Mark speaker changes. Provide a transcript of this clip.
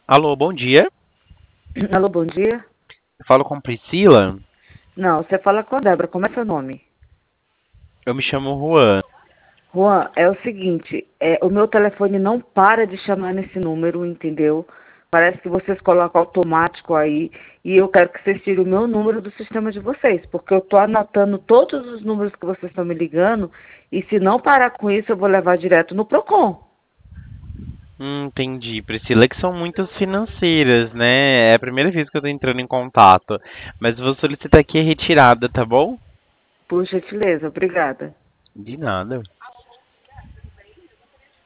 Speaker 1: Alô, bom dia.
Speaker 2: Alô, bom dia.
Speaker 1: Eu falo com Priscila.
Speaker 2: Não, você fala com a Débora, como é seu nome?
Speaker 1: Eu me chamo Juan.
Speaker 2: Juan, é o seguinte, o meu telefone não para de chamar nesse número, entendeu? Parece que vocês colocam automático aí e eu quero que vocês tirem o meu número do sistema de vocês, porque eu tô anotando todos os números que vocês estão me ligando e se não parar com isso eu vou levar direto no Procon.
Speaker 1: Entendi, Priscila, é que são muitas financeiras, né? É a primeira vez que eu tô entrando em contato. Mas vou solicitar aqui a retirada, tá bom?
Speaker 2: Por gentileza, obrigada.
Speaker 1: De nada.